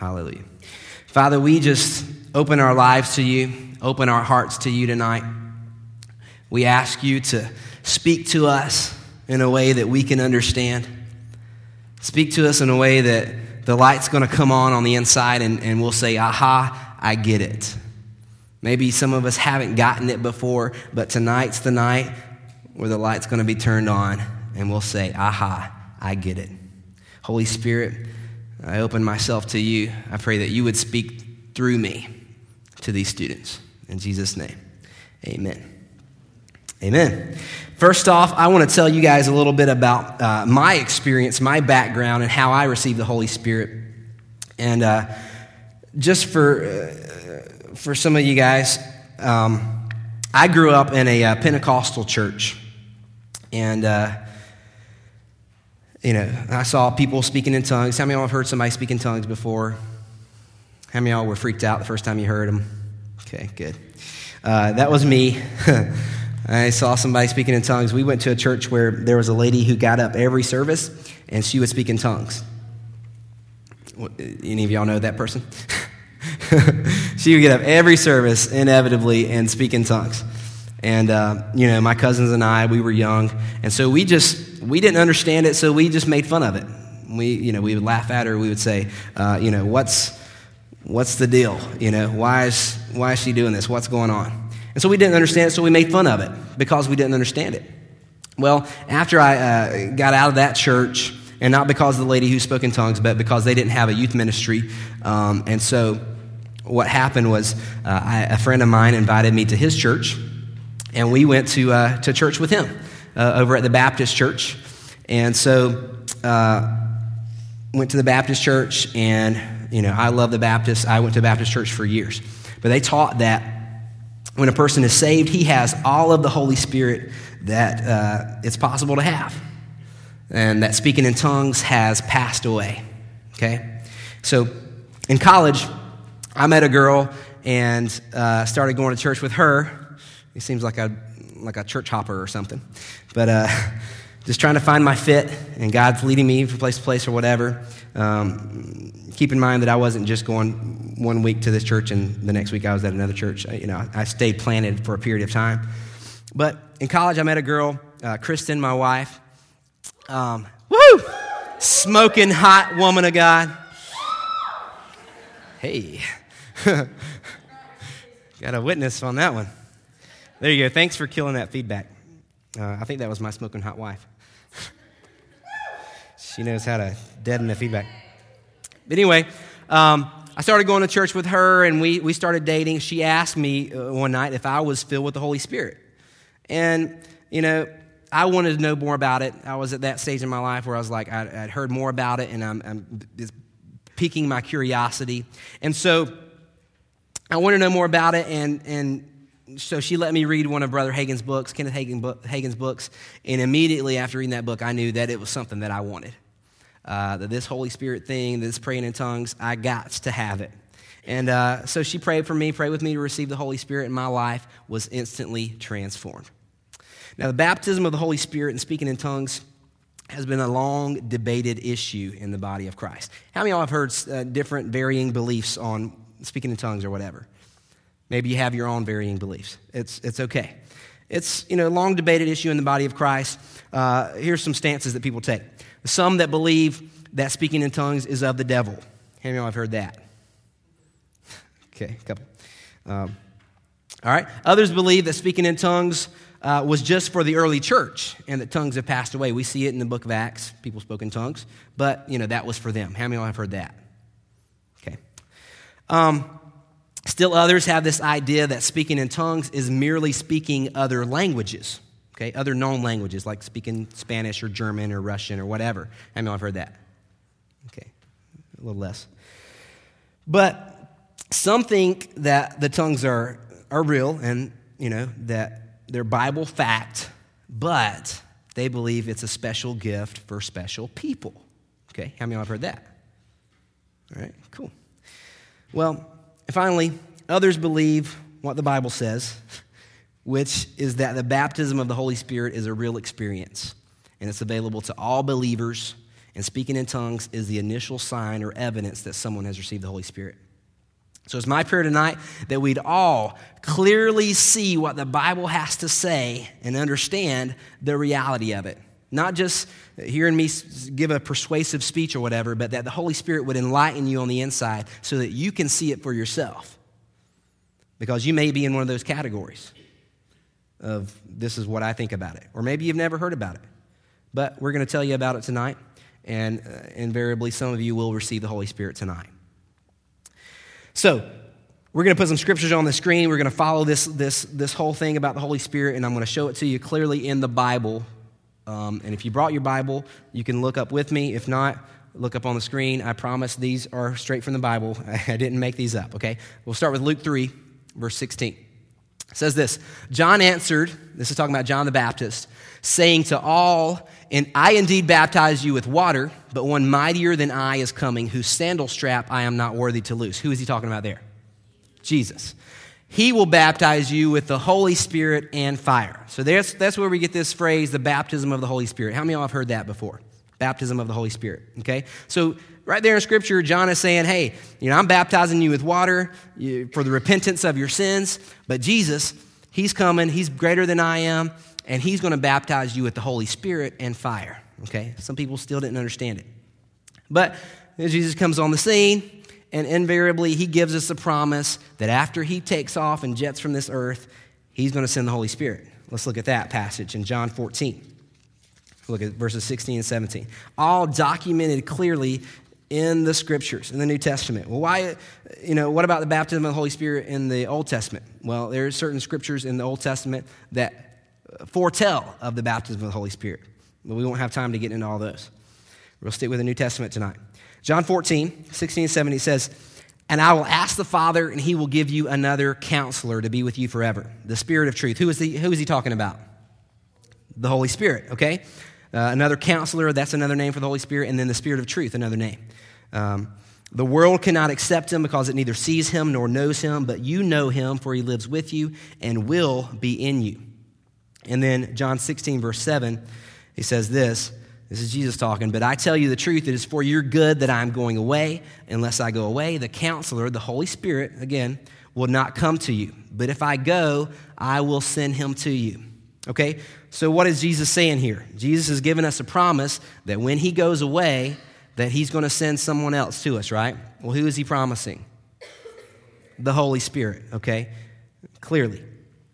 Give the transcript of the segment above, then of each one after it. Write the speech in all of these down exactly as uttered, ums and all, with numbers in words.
Hallelujah. Father, we just open our lives to you, open our hearts to you tonight. We ask you to speak to us in a way that we can understand. Speak to us in a way that the light's going to come on on the inside and, and we'll say, aha, I get it. Maybe some of us haven't gotten it before, but tonight's the night where the light's going to be turned on and we'll say, aha, I get it. Holy Spirit, I open myself to you. I pray that you would speak through me to these students. In Jesus' name, amen. Amen. First off, I want to tell you guys a little bit about uh, my experience, my background, and how I received the Holy Spirit. And uh, just for uh, for some of you guys, um, I grew up in a uh, Pentecostal church. And, uh, you know, I saw people speaking in tongues. How many of y'all have heard somebody speak in tongues before? How many of y'all were freaked out the first time you heard them? Okay, good. Uh, that was me. I saw somebody speaking in tongues. We went to a church where there was a lady who got up every service, and she would speak in tongues. Any of y'all know that person? She would get up every service, inevitably, and speak in tongues. And, uh, you know, my cousins and I, we were young, and so we just, we didn't understand it, so we just made fun of it. We, you know, we would laugh at her. We would say, uh, you know, what's, what's the deal? You know, why is, why is she doing this? What's going on? And so we didn't understand it, so we made fun of it because we didn't understand it. Well, after I uh, got out of that church, and not because of the lady who spoke in tongues, but because they didn't have a youth ministry, um, and so what happened was uh, I, a friend of mine invited me to his church, and we went to uh, to church with him uh, over at the Baptist church. And so uh, went to the Baptist church, and you know I love the Baptist. I went to Baptist church for years, but they taught that when a person is saved, he has all of the Holy Spirit that uh, it's possible to have, and that speaking in tongues has passed away. Okay, so in college, I met a girl and uh, started going to church with her. It seems like a like a church hopper or something, but uh, just trying to find my fit, and God's leading me from place to place or whatever. Um, keep in mind that I wasn't just going one week to this church and the next week I was at another church. You know, I stayed planted for a period of time. But in college, I met a girl, uh, Kristen, my wife. Um, woo! Smoking hot woman of God. Hey. Got a witness on that one. There you go. Thanks for killing that feedback. Uh, I think that was my smoking hot wife. She knows how to deaden the feedback. But anyway, um, I started going to church with her, and we, we started dating. She asked me uh, one night if I was filled with the Holy Spirit. And, you know, I wanted to know more about it. I was at that stage in my life where I was like, I'd, I'd heard more about it, and I'm, I'm it's piquing my curiosity. And so I wanted to know more about it, and and so she let me read one of Brother Hagin's books, Kenneth Hagin book, Hagin's books, and immediately after reading that book, I knew that it was something that I wanted. Uh, that this Holy Spirit thing, this praying in tongues, I got to have it. And uh, so she prayed for me, prayed with me to receive the Holy Spirit, and my life was instantly transformed. Now, the baptism of the Holy Spirit and speaking in tongues has been a long debated issue in the body of Christ. How many of y'all have heard uh, different varying beliefs on speaking in tongues or whatever? Maybe you have your own varying beliefs. It's it's okay. It's, you know, a long debated issue in the body of Christ. Uh, here's some stances that people take. Some that believe that speaking in tongues is of the devil. How many of y'all have heard that? Okay, a couple. Um, all right. Others believe that speaking in tongues uh, was just for the early church and that tongues have passed away. We see it in the book of Acts. People spoke in tongues. But, you know, that was for them. How many of y'all have heard that? Okay. Um... Still others have this idea that speaking in tongues is merely speaking other languages, okay, other known languages, like speaking Spanish or German or Russian or whatever. I know I've heard that. Okay, a little less. But some think that the tongues are, are real and, you know, that they're Bible fact, but they believe it's a special gift for special people. Okay, how many of you have heard that? All right, cool. Well, finally, others believe what the Bible says, which is that the baptism of the Holy Spirit is a real experience, and it's available to all believers And speaking in tongues is the initial sign or evidence that someone has received the Holy Spirit. So it's my prayer tonight that we'd all clearly see what the Bible has to say and understand the reality of it. Not just hearing me give a persuasive speech or whatever, but that the Holy Spirit would enlighten you on the inside so that you can see it for yourself. Because you may be in one of those categories of this is what I think about it. Or maybe you've never heard about it. But we're going to tell you about it tonight, and uh, invariably some of you will receive the Holy Spirit tonight. So, we're going to put some scriptures on the screen. We're going to follow this, this, this whole thing about the Holy Spirit, and I'm going to show it to you clearly in the Bible. Um, and if you brought your Bible, you can look up with me. If not, look up on the screen. I promise these are straight from the Bible. I didn't make these up, okay? We'll start with Luke three, verse sixteen. It says this, John answered, this is talking about John the Baptist, saying to all, and I indeed baptize you with water, but one mightier than I is coming, whose sandal strap I am not worthy to loose. Who is he talking about there? Jesus. He will baptize you with the Holy Spirit and fire. So that's, that's where we get this phrase, the baptism of the Holy Spirit. How many of y'all have heard that before? Baptism of the Holy Spirit, okay? So right there in Scripture, John is saying, hey, you know, I'm baptizing you with water for the repentance of your sins, but Jesus, he's coming, he's greater than I am, and he's going to baptize you with the Holy Spirit and fire, okay? Some people still didn't understand it. But Jesus comes on the scene, and invariably he gives us a promise that after he takes off and jets from this earth, he's going to send the Holy Spirit. Let's look at that passage in John fourteen. Look at verses sixteen and seventeen. All documented clearly in the Scriptures, in the New Testament. Well, why, you know, what about the baptism of the Holy Spirit in the Old Testament? Well, there are certain Scriptures in the Old Testament that foretell of the baptism of the Holy Spirit. But we won't have time to get into all those. We'll stick with the New Testament tonight. John fourteen, sixteen and seventeen says, and I will ask the Father, and he will give you another counselor to be with you forever, the Spirit of truth. Who is, the, who is he talking about? The Holy Spirit, okay? Uh, another counselor, that's another name for the Holy Spirit, and then the Spirit of truth, another name. Um, the world cannot accept him because it neither sees him nor knows him, but you know him, for he lives with you and will be in you. And then John sixteen, verse seven, he says this, this is Jesus talking, but I tell you the truth, it is for your good that I am going away. Unless I go away, the counselor, the Holy Spirit, again, will not come to you. But if I go, I will send him to you. Okay, so what is Jesus saying here? Jesus has given us a promise that when he goes away, that he's going to send someone else to us, right? Well, who is he promising? The Holy Spirit, okay? Clearly.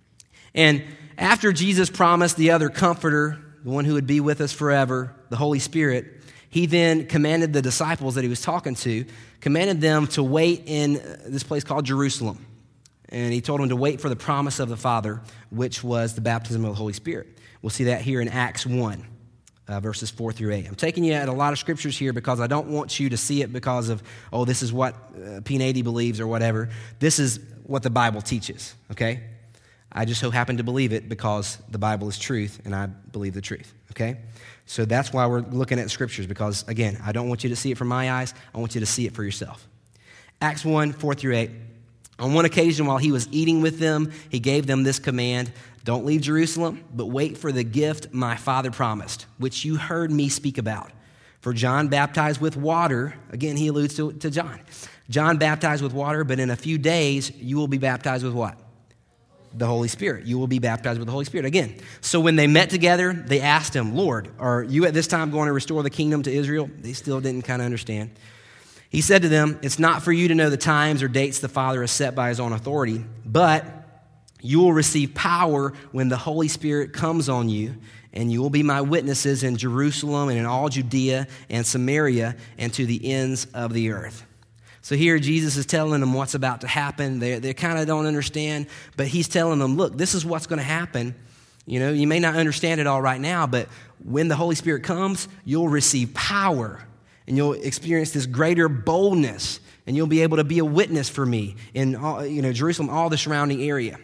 And after Jesus promised the other comforter, the one who would be with us forever, the Holy Spirit, he then commanded the disciples that he was talking to, commanded them to wait in this place called Jerusalem. And he told them to wait for the promise of the Father, which was the baptism of the Holy Spirit. We'll see that here in Acts one, uh, verses four through eight. I'm taking you at a lot of scriptures here because I don't want you to see it because of, oh, this is what uh, P eighty believes or whatever. This is what the Bible teaches, okay? I just so happen to believe it because the Bible is truth and I believe the truth, okay? So that's why we're looking at scriptures because, again, I don't want you to see it from my eyes. I want you to see it for yourself. Acts one, four through eight. On one occasion, while he was eating with them, he gave them this command, don't leave Jerusalem, but wait for the gift my Father promised, which you heard me speak about. For John baptized with water. Again, he alludes to, to John. John baptized with water, but in a few days, you will be baptized with what? The Holy Spirit. You will be baptized with the Holy Spirit. Again, so when they met together, they asked him, Lord, are you at this time going to restore the kingdom to Israel? They still didn't kind of understand. He said to them, it's not for you to know the times or dates the Father has set by his own authority, but you will receive power when the Holy Spirit comes on you, and you will be my witnesses in Jerusalem and in all Judea and Samaria and to the ends of the earth. So here Jesus is telling them what's about to happen. They, they kind of don't understand, but he's telling them, look, this is what's going to happen. You know, you may not understand it all right now, but when the Holy Spirit comes, you'll receive power. And you'll experience this greater boldness, and you'll be able to be a witness for me in all, you know, Jerusalem, all the surrounding area.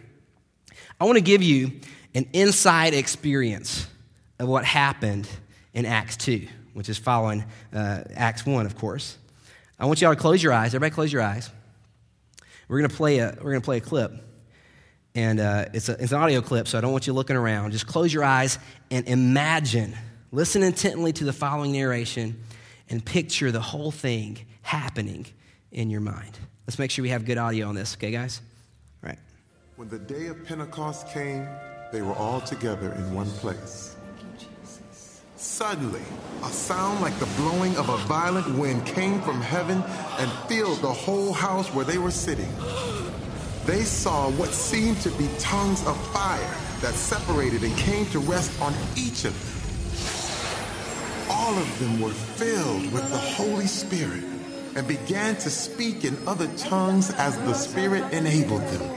I want to give you an inside experience of what happened in Acts two, which is following uh, Acts one, of course. I want y'all to close your eyes. Everybody, close your eyes. We're gonna play a we're gonna play a clip, and uh, it's a, it's an audio clip, so I don't want you looking around. Just close your eyes and imagine. Listen intently to the following narration. and picture the whole thing happening in your mind. Let's make sure we have good audio on this, okay, guys? All right. When the day of Pentecost came, they were all together in one place. Suddenly, a sound like the blowing of a violent wind came from heaven and filled the whole house where they were sitting. They saw what seemed to be tongues of fire that separated and came to rest on each of them. All of them were filled with the Holy Spirit and began to speak in other tongues as the Spirit enabled them.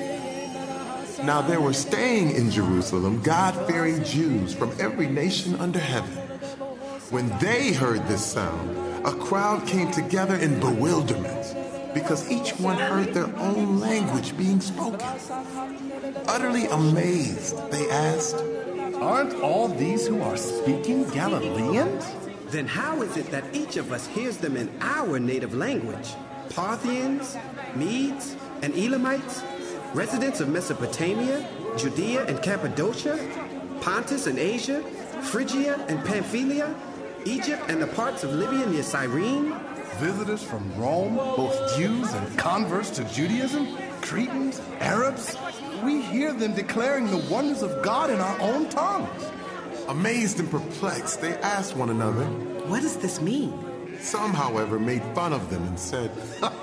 Now there were staying in Jerusalem God-fearing Jews from every nation under heaven. When they heard this sound, a crowd came together in bewilderment because each one heard their own language being spoken. Utterly amazed, they asked, "Aren't all these who are speaking Galileans? Then how is it that each of us hears them in our native language? Parthians, Medes, and Elamites, residents of Mesopotamia, Judea and Cappadocia, Pontus and Asia, Phrygia and Pamphylia, Egypt and the parts of Libya near Cyrene, Visitors from Rome, both Jews and converts to Judaism, Cretans, Arabs. We hear them declaring the wonders of God in our own tongues." Amazed and perplexed, they asked one another. What does this mean? Some, however, made fun of them and said,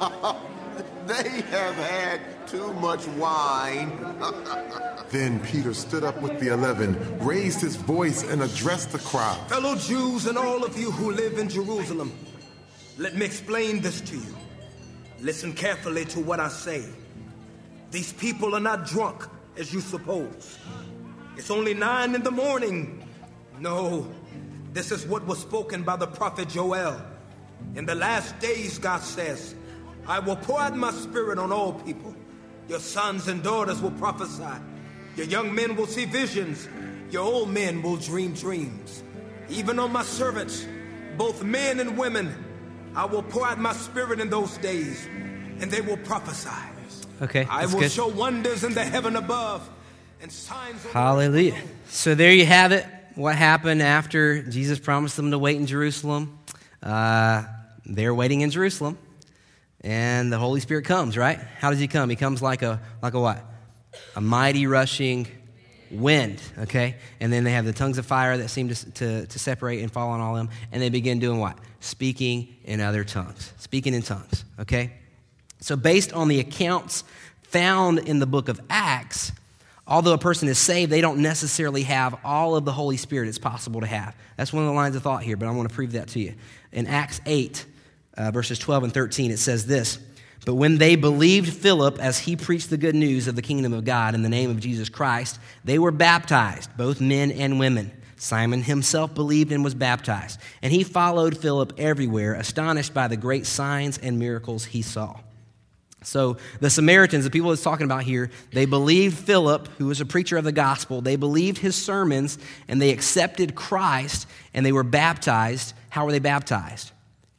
"They have had too much wine." Then Peter stood up with the eleven, raised his voice, and addressed the crowd. "Fellow Jews and all of you who live in Jerusalem, let me explain this to you. Listen carefully to what I say. These people are not drunk, as you suppose. It's only nine in the morning. No, this is what was spoken by the prophet Joel. In the last days, God says, I will pour out my spirit on all people. Your sons and daughters will prophesy. Your young men will see visions. Your old men will dream dreams. Even on my servants, both men and women, I will pour out my spirit in those days, and they will prophesy. Okay, I that's will good. show wonders in the heaven above and signs on the Hallelujah. earth below. So there you have it. What happened after Jesus promised them to wait in Jerusalem? Uh, they're waiting in Jerusalem, and the Holy Spirit comes, right? How does he come? He comes like a like a what? A mighty rushing wind, okay? And then they have the tongues of fire that seem to, to, to separate and fall on all of them, and they begin doing what? Speaking in other tongues. Speaking in tongues, okay? So based on the accounts found in the book of Acts, although a person is saved, they don't necessarily have all of the Holy Spirit it's possible to have. That's one of the lines of thought here, but I want to prove that to you. In Acts eight, uh, verses twelve and thirteen, it says this, "But when they believed Philip as he preached the good news of the kingdom of God in the name of Jesus Christ, they were baptized, both men and women. Simon himself believed and was baptized, and he followed Philip everywhere, astonished by the great signs and miracles he saw." So the Samaritans, the people it's talking about here, they believed Philip, who was a preacher of the gospel. They believed his sermons, and they accepted Christ, and they were baptized. How were they baptized?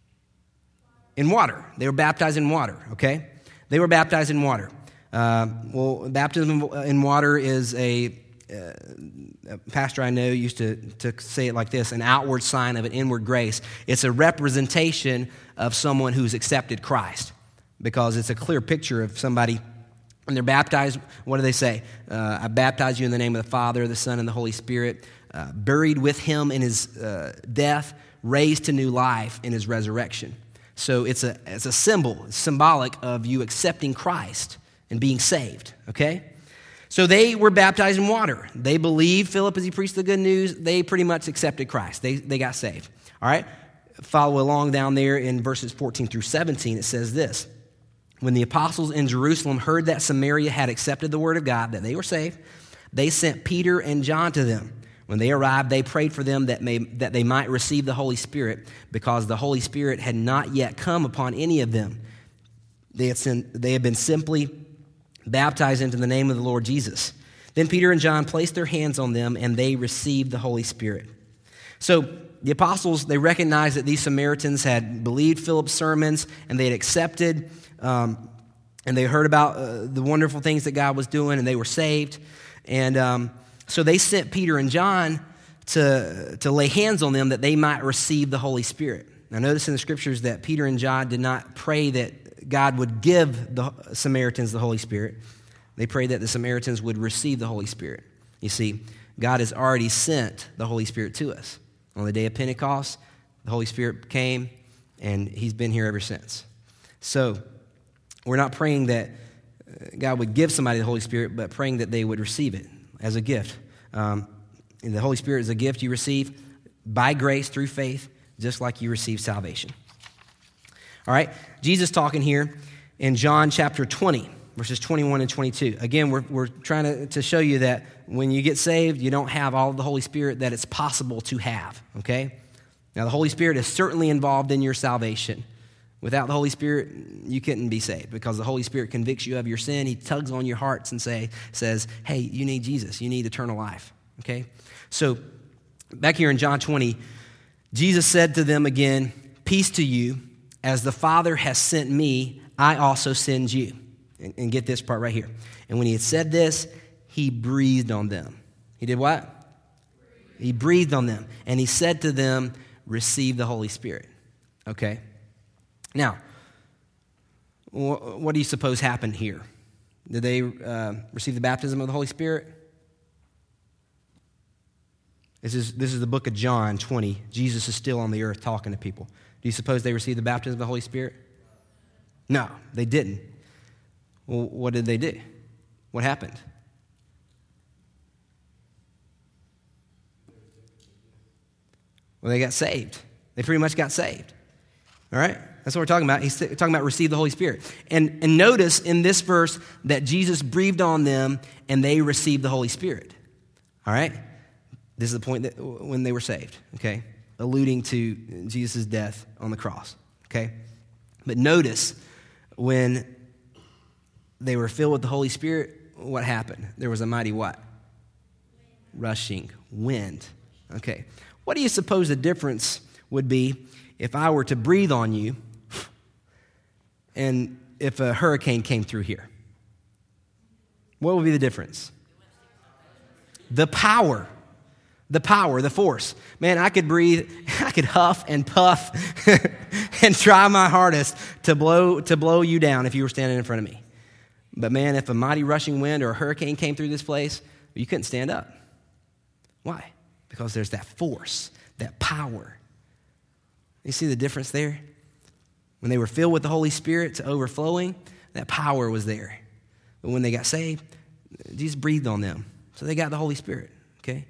In water. They were baptized in water, okay? They were baptized in water. Uh, well, baptism in water is a, uh, a pastor I know used to, to say it like this, an outward sign of an inward grace. It's a representation of someone who's accepted Christ, because it's a clear picture of somebody. When they're baptized, what do they say? Uh, I baptize you in the name of the Father, the Son, and the Holy Spirit, uh, buried with him in his uh, death, raised to new life in his resurrection. So it's a, it's a symbol, it's symbolic of you accepting Christ and being saved, okay? So they were baptized in water. They believed Philip as he preached the good news. They pretty much accepted Christ. They, they got saved, all right? Follow along down there in verses fourteen through seventeen. It says this, "When the apostles in Jerusalem heard that Samaria had accepted the word of God, that they were saved, they sent Peter and John to them. When they arrived, they prayed for them that, may, that they might receive the Holy Spirit, because the Holy Spirit had not yet come upon any of them. They had, sent, they had been simply baptized into the name of the Lord Jesus. Then Peter and John placed their hands on them, and they received the Holy Spirit." So the apostles, they recognized that these Samaritans had believed Philip's sermons, and they had accepted Um, and they heard about uh, the wonderful things that God was doing, and they were saved. And um, so they sent Peter and John to, to lay hands on them that they might receive the Holy Spirit. Now notice in the scriptures that Peter and John did not pray that God would give the Samaritans the Holy Spirit. They prayed that the Samaritans would receive the Holy Spirit. You see, God has already sent the Holy Spirit to us. On the day of Pentecost, the Holy Spirit came, and he's been here ever since. So we're not praying that God would give somebody the Holy Spirit, but praying that they would receive it as a gift. Um, and the Holy Spirit is a gift you receive by grace through faith, just like you receive salvation. All right, Jesus talking here in John chapter twenty, verses twenty-one and twenty-two. Again, we're, we're trying to, to show you that when you get saved, you don't have all of the Holy Spirit that it's possible to have, okay? Now, the Holy Spirit is certainly involved in your salvation. Without the Holy Spirit, you couldn't be saved because the Holy Spirit convicts you of your sin. He tugs on your hearts and say, says, hey, you need Jesus. You need eternal life, okay? So back here in John twenty, Jesus said to them again, peace to you. As the Father has sent me, I also send you. And, and get this part right here. And when he had said this, he breathed on them. He did what? He breathed on them. And he said to them, receive the Holy Spirit. Okay? Now, wh- what do you suppose happened here? Did they uh, receive the baptism of the Holy Spirit? This is, this is the book of John twenty. Jesus is still on the earth talking to people. Do you suppose they received the baptism of the Holy Spirit? No, they didn't. Well, what did they do? What happened? Well, they got saved. They pretty much got saved. All right? That's what we're talking about. He's talking about receive the Holy Spirit. And, and notice in this verse that Jesus breathed on them and they received the Holy Spirit. All right? This is the point that when they were saved, okay? Alluding to Jesus' death on the cross, okay? But notice when they were filled with the Holy Spirit, what happened? There was a mighty what? Rushing wind. Okay. What do you suppose the difference would be if I were to breathe on you and if a hurricane came through here? What would be the difference? The power. The power, the force. Man, I could breathe, I could huff and puff and try my hardest to blow to blow you down if you were standing in front of me. But man, if a mighty rushing wind or a hurricane came through this place, you couldn't stand up. Why? Because there's that force, that power. You see the difference there? When they were filled with the Holy Spirit to overflowing, that power was there. But when they got saved, Jesus breathed on them. So they got the Holy Spirit, okay?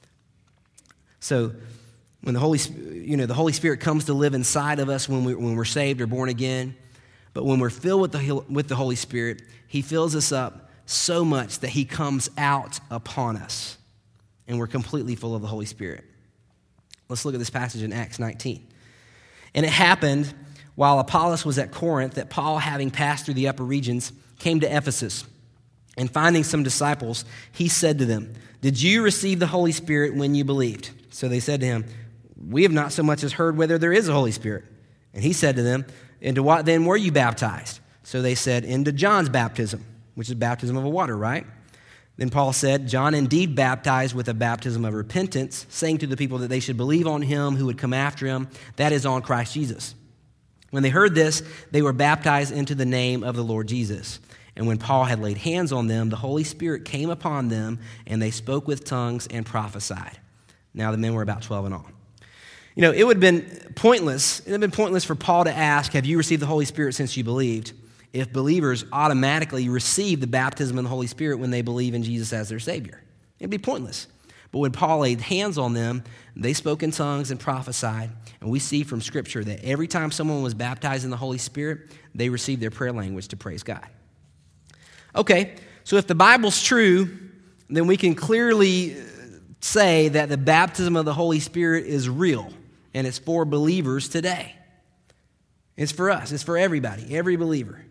So when the Holy, you know, the Holy Spirit comes to live inside of us when, we, when we're saved or born again, but when we're filled with the, with the Holy Spirit, he fills us up so much that he comes out upon us, and we're completely full of the Holy Spirit. Let's look at this passage in Acts nineteen. And it happened while Apollos was at Corinth that Paul, having passed through the upper regions, came to Ephesus. And finding some disciples, he said to them, did you receive the Holy Spirit when you believed? So they said to him, we have not so much as heard whether there is a Holy Spirit. And he said to them, into what then were you baptized? So they said, into John's baptism, which is baptism of water, right? Then Paul said, John indeed baptized with a baptism of repentance, saying to the people that they should believe on him who would come after him, that is on Christ Jesus. When they heard this, they were baptized into the name of the Lord Jesus. And when Paul had laid hands on them, the Holy Spirit came upon them, and they spoke with tongues and prophesied. Now the men were about twelve in all. You know, it would have been pointless. It would have been pointless for Paul to ask, have you received the Holy Spirit since you believed? If believers automatically receive the baptism of the Holy Spirit when they believe in Jesus as their Savior. It'd be pointless. But when Paul laid hands on them, they spoke in tongues and prophesied. And we see from Scripture that every time someone was baptized in the Holy Spirit, they received their prayer language to praise God. Okay, so if the Bible's true, then we can clearly say that the baptism of the Holy Spirit is real, and it's for believers today. It's for us. It's for everybody, every believer.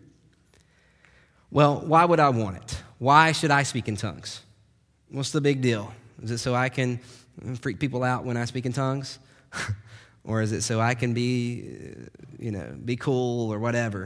Well, why would I want it? Why should I speak in tongues? What's the big deal? Is it so I can freak people out when I speak in tongues? Or is it so I can be, you know, be cool or whatever?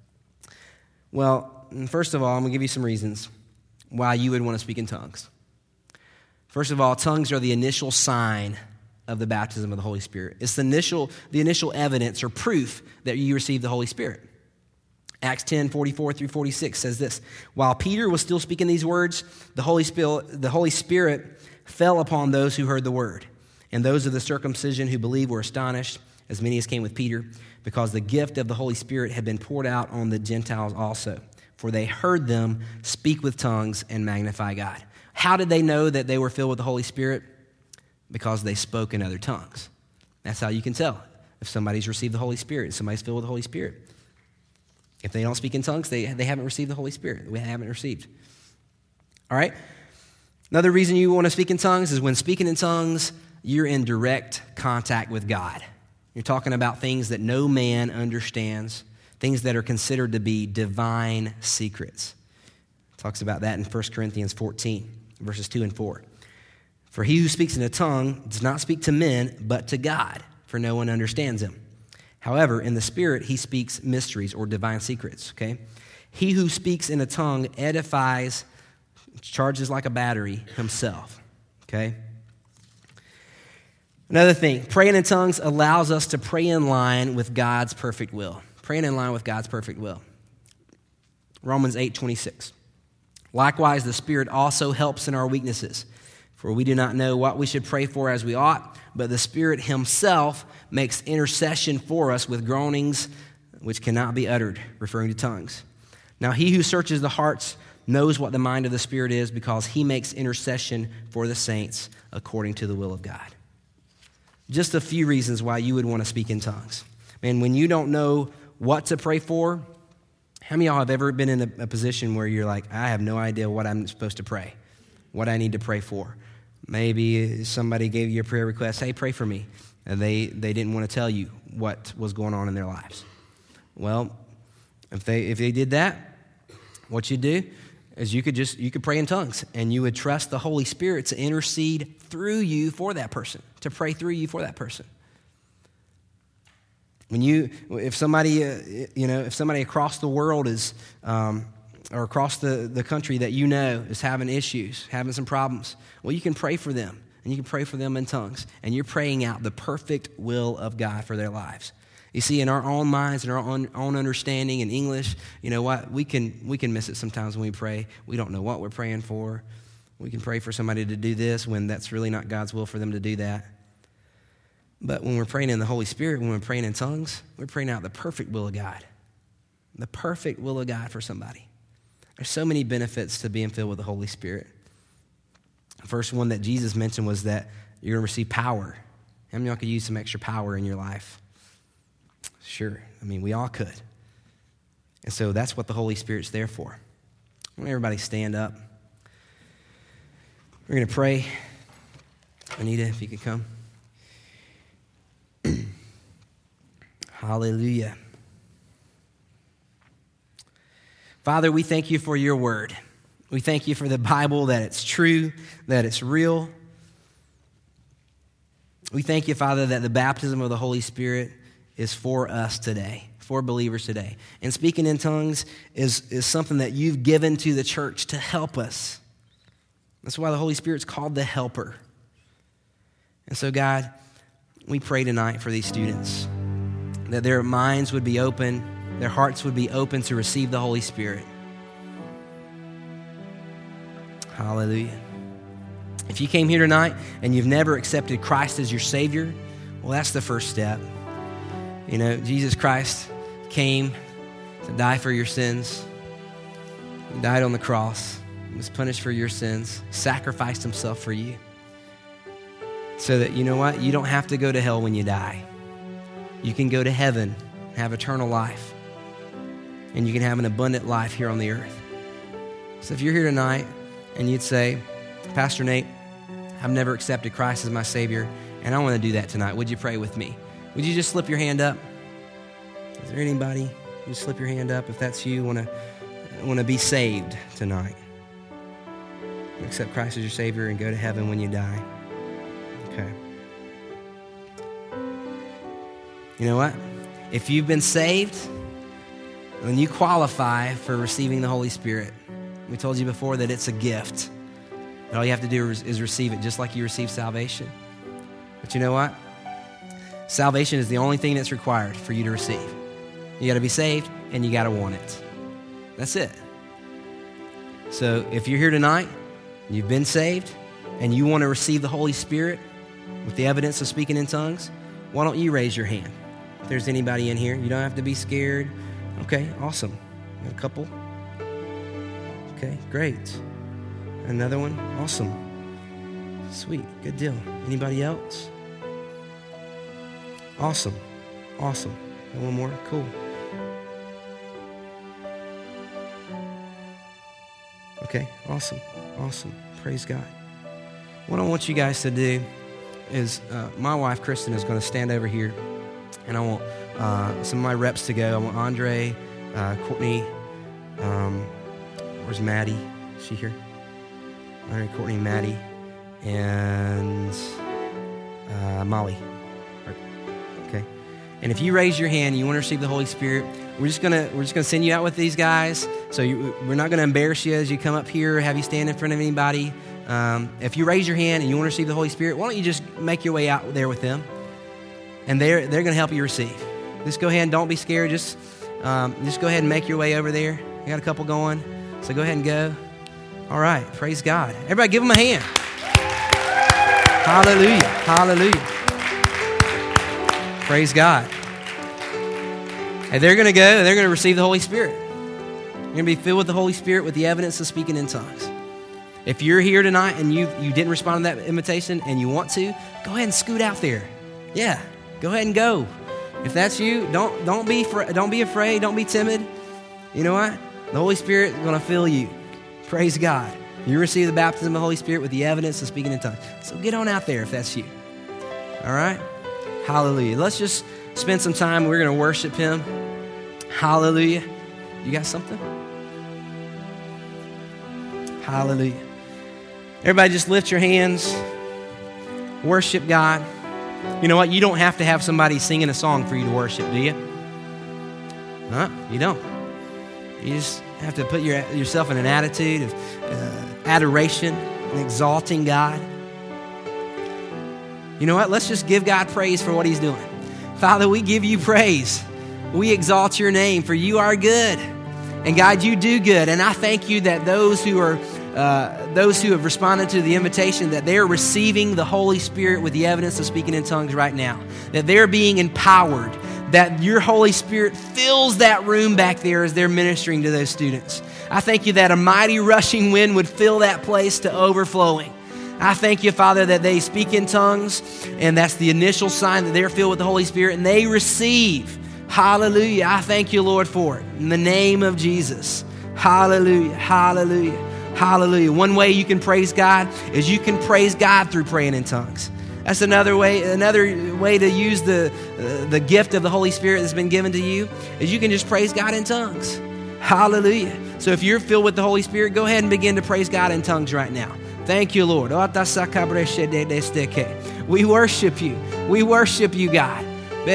Well, first of all, I'm going to give you some reasons why you would want to speak in tongues. First of all, tongues are the initial sign of the baptism of the Holy Spirit. It's the initial, the initial evidence or proof that you received the Holy Spirit. Acts ten, forty-four through forty-six says this: while Peter was still speaking these words, the Holy Spirit, the Holy Spirit fell upon those who heard the word. And those of the circumcision who believed were astonished, as many as came with Peter, because the gift of the Holy Spirit had been poured out on the Gentiles also. For they heard them speak with tongues and magnify God. How did they know that they were filled with the Holy Spirit? Because they spoke in other tongues. That's how you can tell if somebody's received the Holy Spirit, if somebody's filled with the Holy Spirit. If they don't speak in tongues, they, they haven't received the Holy Spirit. We haven't received. All right? Another reason you want to speak in tongues is when speaking in tongues, you're in direct contact with God. You're talking about things that no man understands, things that are considered to be divine secrets. It talks about that in First Corinthians fourteen, verses two and four. For he who speaks in a tongue does not speak to men, but to God, for no one understands him. However, in the Spirit, he speaks mysteries or divine secrets, okay? He who speaks in a tongue edifies, charges like a battery himself, okay? Another thing, praying in tongues allows us to pray in line with God's perfect will. Praying in line with God's perfect will. Romans eight twenty-six. Likewise, the Spirit also helps in our weaknesses, for we do not know what we should pray for as we ought, but the Spirit himself makes intercession for us with groanings which cannot be uttered, referring to tongues. Now he who searches the hearts knows what the mind of the Spirit is, because he makes intercession for the saints according to the will of God. Just a few reasons why you would want to speak in tongues. Man, when you don't know what to pray for, how many of y'all have ever been in a, a position where you're like, I have no idea what I'm supposed to pray, what I need to pray for? Maybe somebody gave you a prayer request, hey, pray for me, and they, they didn't want to tell you what was going on in their lives. Well, if they if they did that, what you do is you could just you could pray in tongues, and you would trust the Holy Spirit to intercede through you for that person, to pray through you for that person. When you, if somebody, uh, you know, if somebody across the world is, um, or across the, the country that you know is having issues, having some problems, well, you can pray for them, and you can pray for them in tongues, and you're praying out the perfect will of God for their lives. You see, in our own minds and our own, own understanding in English, you know what, we can we can miss it sometimes when we pray. We don't know what we're praying for. We can pray for somebody to do this when that's really not God's will for them to do that. But when we're praying in the Holy Spirit, when we're praying in tongues, we're praying out the perfect will of God. The perfect will of God for somebody. There's so many benefits to being filled with the Holy Spirit. The first one that Jesus mentioned was that you're going to receive power. How many of y'all could use some extra power in your life? Sure. I mean, we all could. And so that's what the Holy Spirit's there for. I want everybody to stand up. We're going to pray. Anita, if you could come. Hallelujah. Father, we thank you for your word. We thank you for the Bible, that it's true, that it's real. We thank you, Father, that the baptism of the Holy Spirit is for us today, for believers today. And speaking in tongues is, is something that you've given to the church to help us. That's why the Holy Spirit's called the helper. And so, God, we pray tonight for these students, that their minds would be open, their hearts would be open to receive the Holy Spirit. Hallelujah. If you came here tonight and you've never accepted Christ as your Savior, well, that's the first step. You know, Jesus Christ came to die for your sins. He died on the cross. He was punished for your sins, sacrificed himself for you. So that, you know what, you don't have to go to hell when you die. You can go to heaven, have eternal life, and you can have an abundant life here on the earth. So if you're here tonight and you'd say, Pastor Nate, I've never accepted Christ as my Savior, and I want to do that tonight, would you pray with me? Would you just slip your hand up? Is there anybody? You slip your hand up if that's you, want to want to be saved tonight. Accept Christ as your Savior and go to heaven when you die. Okay. You know what? If you've been saved, then you qualify for receiving the Holy Spirit. We told you before that it's a gift. And all you have to do is, is receive it just like you receive salvation. But you know what? Salvation is the only thing that's required for you to receive. You got to be saved, and you got to want it. That's it. So if you're here tonight, you've been saved, and you want to receive the Holy Spirit with the evidence of speaking in tongues, why don't you raise your hand? If there's anybody in here, you don't have to be scared. Okay, awesome. Got a couple. Okay, great. Another one. Awesome. Sweet. Good deal. Anybody else? Awesome. Awesome. And one more. Cool. Okay, awesome. Awesome. Praise God. What I want you guys to do is uh, my wife, Kristen, is going to stand over here, and I want uh, some of my reps to go. I want Andre, uh, Courtney, um, where's Maddie? Is she here? Andre, Courtney, Maddie, and uh, Molly. Okay. And if you raise your hand and you want to receive the Holy Spirit, we're just gonna we're just gonna send you out with these guys. So you, we're not gonna embarrass you as you come up here, have you stand in front of anybody. Um, if you raise your hand and you want to receive the Holy Spirit, why don't you just make your way out there with them, and they're they're gonna help you receive. Just go ahead and don't be scared. Just um, just go ahead and make your way over there. I got a couple going, so go ahead and go. All right, praise God. Everybody, give them a hand. Hallelujah, hallelujah. Praise God. And they're going to go, and they're going to receive the Holy Spirit. You're going to be filled with the Holy Spirit with the evidence of speaking in tongues. If you're here tonight and you, you didn't respond to that invitation and you want to, go ahead and scoot out there. Yeah, go ahead and go. If that's you, don't don't be fr- don't be afraid, don't be timid. You know what? The Holy Spirit is going to fill you. Praise God. You receive the baptism of the Holy Spirit with the evidence of speaking in tongues. So get on out there if that's you. All right? Hallelujah. Let's just spend some time. We're going to worship Him. Hallelujah. You got something? Hallelujah. Everybody just lift your hands. Worship God. You know what? You don't have to have somebody singing a song for you to worship, do you? Huh? You don't. You just have to put your, yourself in an attitude of uh, adoration and exalting God. You know what? Let's just give God praise for what He's doing. Father, we give you praise. We exalt your name, for you are good. And God, you do good. And I thank you that those who are uh, those who have responded to the invitation, that they're receiving the Holy Spirit with the evidence of speaking in tongues right now. That they're being empowered. That your Holy Spirit fills that room back there as they're ministering to those students. I thank you that a mighty rushing wind would fill that place to overflowing. I thank you, Father, that they speak in tongues, and that's the initial sign that they're filled with the Holy Spirit, and they receive. Hallelujah. I thank you, Lord, for it. In the name of Jesus. Hallelujah. Hallelujah. Hallelujah. One way you can praise God is you can praise God through praying in tongues. That's another way, another way to use the, uh, the gift of the Holy Spirit that's been given to you is you can just praise God in tongues. Hallelujah. So if you're filled with the Holy Spirit, go ahead and begin to praise God in tongues right now. Thank you, Lord. We worship you. We worship you, God.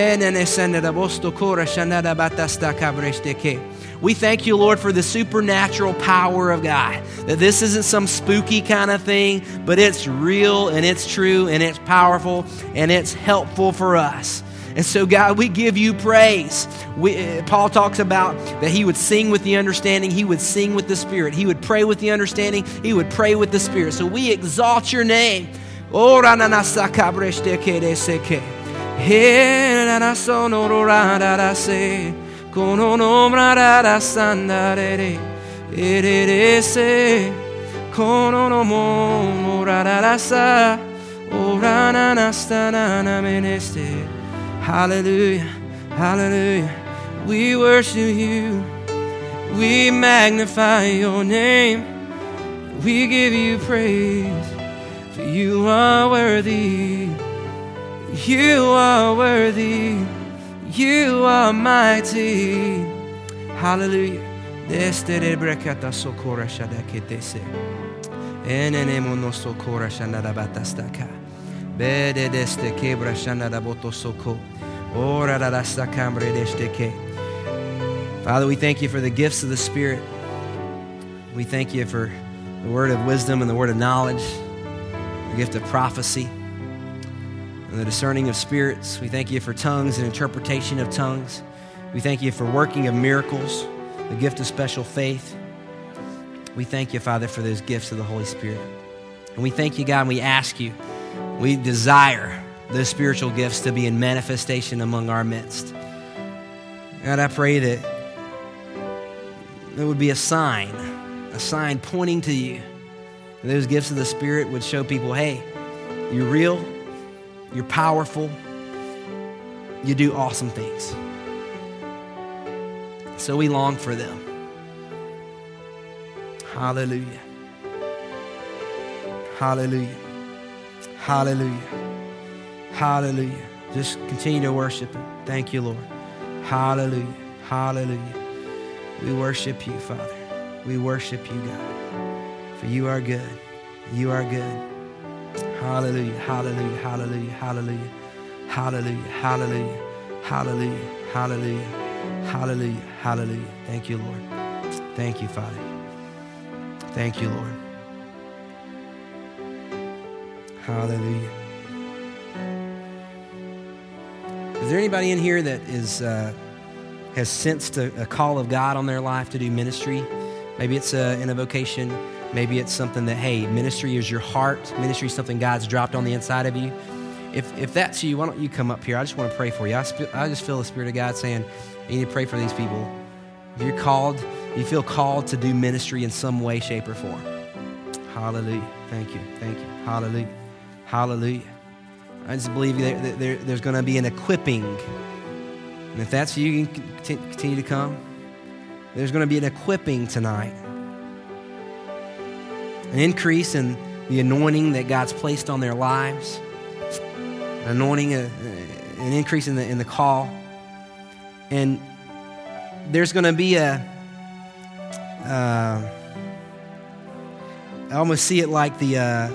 We thank you, Lord, for the supernatural power of God. That this isn't some spooky kind of thing, but it's real and it's true and it's powerful and it's helpful for us. And so, God, we give you praise. We, uh, Paul talks about that he would sing with the understanding. He would sing with the Spirit. He would pray with the understanding. He would pray with the Spirit. So we exalt your name. Hallelujah, hallelujah. We worship you. We magnify your name. We give you praise. For you are worthy. You are worthy. You are mighty. Hallelujah. Father, we thank you for the gifts of the Spirit. We thank you for the word of wisdom and the word of knowledge, the gift of prophecy, and and the discerning of spirits. We thank you for tongues and interpretation of tongues. We thank you for working of miracles, the gift of special faith. We thank you, Father, for those gifts of the Holy Spirit. And we thank you, God, and we ask you, we desire those spiritual gifts to be in manifestation among our midst. God, I pray that there would be a sign, a sign pointing to you. And those gifts of the Spirit would show people, hey, you're real, you're powerful, you do awesome things. So we long for them. Hallelujah. Hallelujah. Hallelujah. Hallelujah. Just continue to worship Him. Thank you, Lord. Hallelujah. Hallelujah. We worship you, Father. We worship you, God. For you are good. You are good. Hallelujah. Hallelujah. Hallelujah. Hallelujah. Hallelujah. Hallelujah. Hallelujah. Hallelujah. Hallelujah. Hallelujah. Thank you, Lord. Thank you, Father. Thank you, Lord. Hallelujah. Is there anybody in here that is uh, has sensed a, a call of God on their life to do ministry? Maybe it's uh, in a vocation. Maybe it's something that, hey, ministry is your heart. Ministry is something God's dropped on the inside of you. If if that's you, why don't you come up here? I just want to pray for you. I, sp- I just feel the Spirit of God saying, you need to pray for these people. If you're called, you feel called to do ministry in some way, shape, or form. Hallelujah. Thank you. Thank you. Hallelujah. Hallelujah. I just believe that there, there's going to be an equipping. And if that's you, you can continue to come. There's going to be an equipping tonight. An increase in the anointing that God's placed on their lives. An anointing, a, an increase in the, in the call. And there's going to be a, uh, I almost see it like the, uh,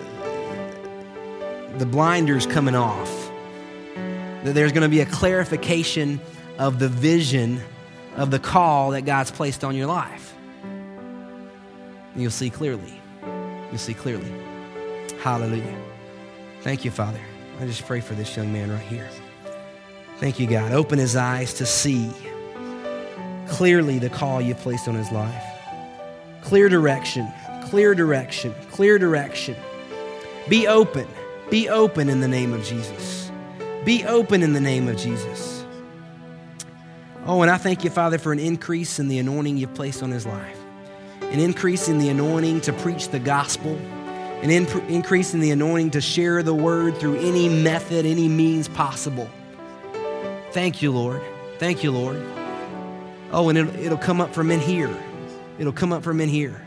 the blinders coming off. That there's going to be a clarification of the vision of the call that God's placed on your life. You'll see clearly. You'll see clearly. Hallelujah. Thank you, Father. I just pray for this young man right here. Thank you, God. Open his eyes to see clearly the call you placed on his life. Clear direction, clear direction, clear direction. Be open. Be open in the name of Jesus. Be open in the name of Jesus. Oh, and I thank you, Father, for an increase in the anointing you've placed on his life. An increase in the anointing to preach the gospel. An in- increase in the anointing to share the word through any method, any means possible. Thank you, Lord. Thank you, Lord. Oh, and it'll, it'll come up from in here. It'll come up from in here.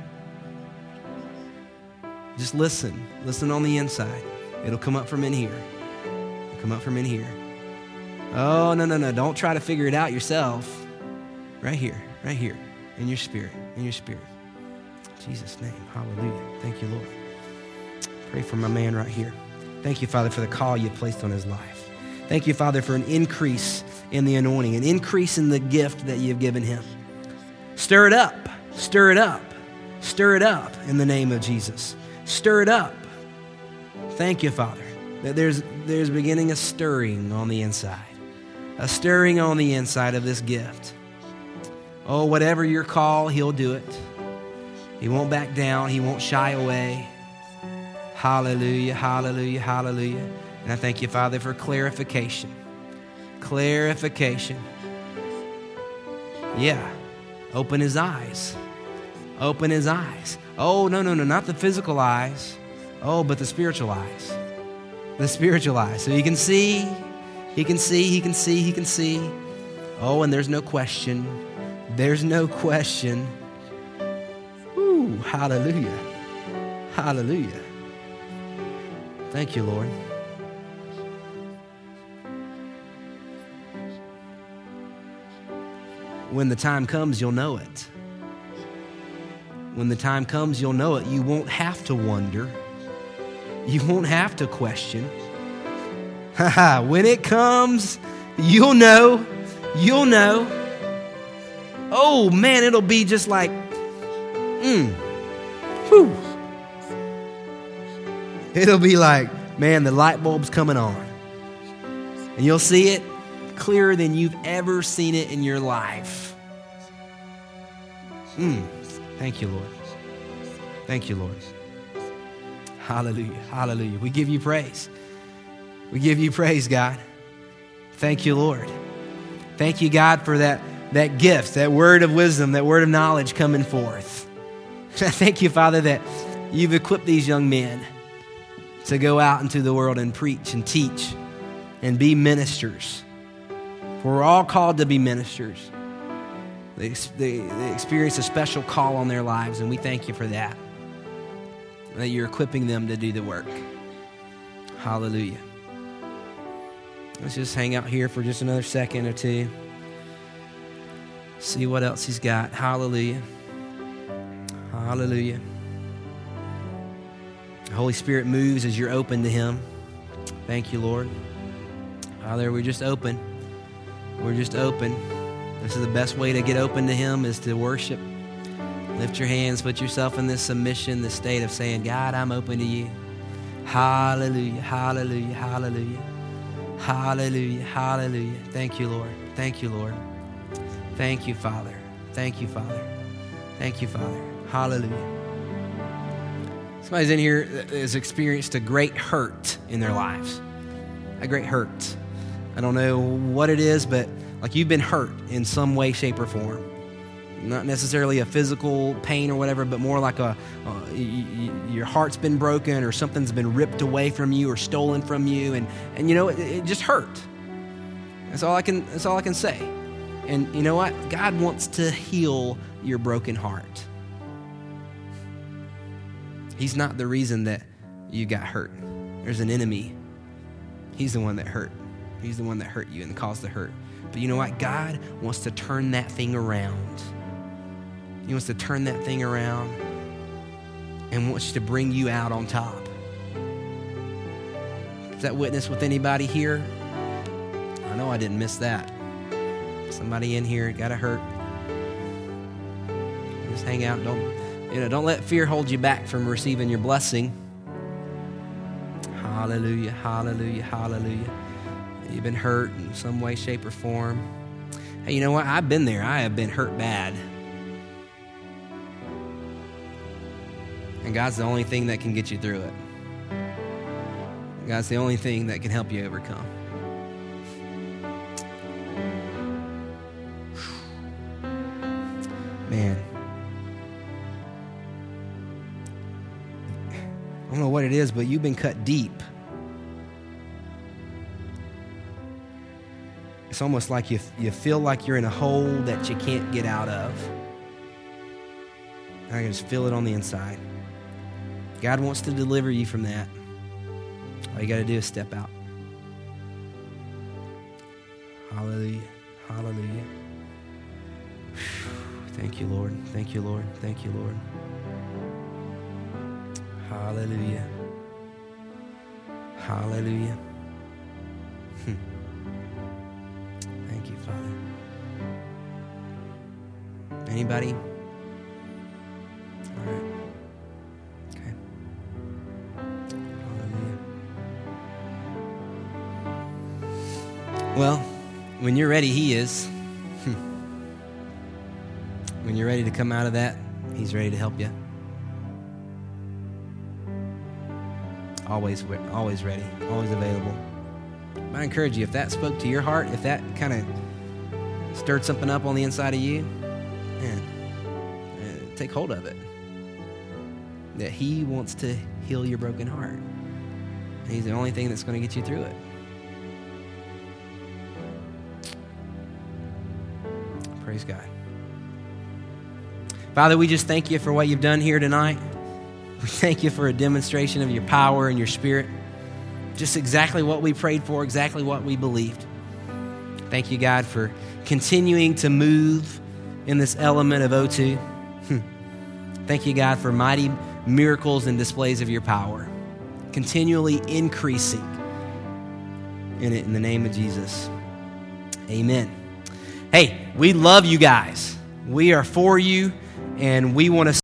Just listen. Listen on the inside. It'll come up from in here. It'll come up from in here. Oh, no, no, no. Don't try to figure it out yourself. Right here. Right here. In your spirit. In your spirit. In Jesus' name. Hallelujah. Thank you, Lord. Pray for my man right here. Thank you, Father, for the call you placed on his life. Thank you, Father, for an increase in the anointing, an increase in the gift that you've given him. Stir it up. Stir it up. Stir it up in the name of Jesus. Stir it up. Thank you, Father, that there's there's beginning a stirring on the inside. A stirring on the inside of this gift. Oh, whatever your call, he'll do it. He won't back down. He won't shy away. Hallelujah, hallelujah, hallelujah. And I thank you, Father, for clarification. Clarification. Yeah. Open his eyes. Open his eyes. Oh, no, no, no, not the physical eyes. Oh, but the spiritual eyes. The spiritual eyes. So he can see, he can see, he can see, he can see. Oh, and there's no question. There's no question. Ooh, hallelujah. Hallelujah. Thank you, Lord. When the time comes, you'll know it. When the time comes, you'll know it. You won't have to wonder. You won't have to question. When it comes, you'll know. You'll know. Oh, man, it'll be just like, mm, whew. It'll be like, man, the light bulb's coming on. And you'll see it clearer than you've ever seen it in your life. Mm. Thank you, Lord. Thank you, Lord. Hallelujah. Hallelujah. We give you praise. We give you praise, God. Thank you, Lord. Thank you, God, for that, that gift, that word of wisdom, that word of knowledge coming forth. Thank you, Father, that you've equipped these young men to go out into the world and preach and teach and be ministers. For we're all called to be ministers. They, they, they experience a special call on their lives, and we thank you for that. That you're equipping them to do the work. Hallelujah. Let's just hang out here for just another second or two. See what else he's got. Hallelujah. Hallelujah. The Holy Spirit moves as you're open to him. Thank you, Lord. Father, we're just open. We're just open. This is the best way to get open to him, is to worship. Lift your hands, put yourself in this submission, this state of saying, God, I'm open to you. Hallelujah, hallelujah, hallelujah. Hallelujah, hallelujah. Thank you, Lord. Thank you, Lord. Thank you, Father. Thank you, Father. Thank you, Father. Hallelujah. Somebody's in here that has experienced a great hurt in their lives. A great hurt. I don't know what it is, but like you've been hurt in some way, shape, or form. Not necessarily a physical pain or whatever, but more like a uh, y- y- your heart's been broken, or something's been ripped away from you or stolen from you, and and you know it, it just hurt. That's all I can. That's all I can say. And you know what? God wants to heal your broken heart. He's not the reason that you got hurt. There's an enemy. He's the one that hurt. He's the one that hurt you and caused the hurt. But you know what? God wants to turn that thing around. He wants to turn that thing around and wants to bring you out on top. Is that witness with anybody here? I know I didn't miss that. Somebody in here got hurt. Just hang out. Don't, you know, don't let fear hold you back from receiving your blessing. Hallelujah, hallelujah, hallelujah. You've been hurt in some way, shape, or form. Hey, you know what? I've been there. I have been hurt bad. And God's the only thing that can get you through it. God's the only thing that can help you overcome. Man. I don't know what it is, but you've been cut deep. It's almost like you, you feel like you're in a hole that you can't get out of. I can just feel it on the inside. God wants to deliver you from that. All you got to do is step out. Hallelujah. Hallelujah. Thank you, Lord. Thank you, Lord. Thank you, Lord. Hallelujah. Hallelujah. Thank you, Father. Anybody? All right. Okay. Hallelujah. Well, when you're ready, He is. When you're ready to come out of that, He's ready to help you. Always, always ready, always available. I encourage you, if that spoke to your heart, if that kind of stirred something up on the inside of you, man, uh, take hold of it. That He wants to heal your broken heart. And He's the only thing that's going to get you through it. Praise God. Father, we just thank you for what you've done here tonight. We thank you for a demonstration of your power and your Spirit. Just exactly what we prayed for, exactly what we believed. Thank you, God, for continuing to move in this element of O two. Thank you, God, for mighty miracles and displays of your power, continually increasing in it in the name of Jesus. Amen. Hey, we love you guys. We are for you, and we want to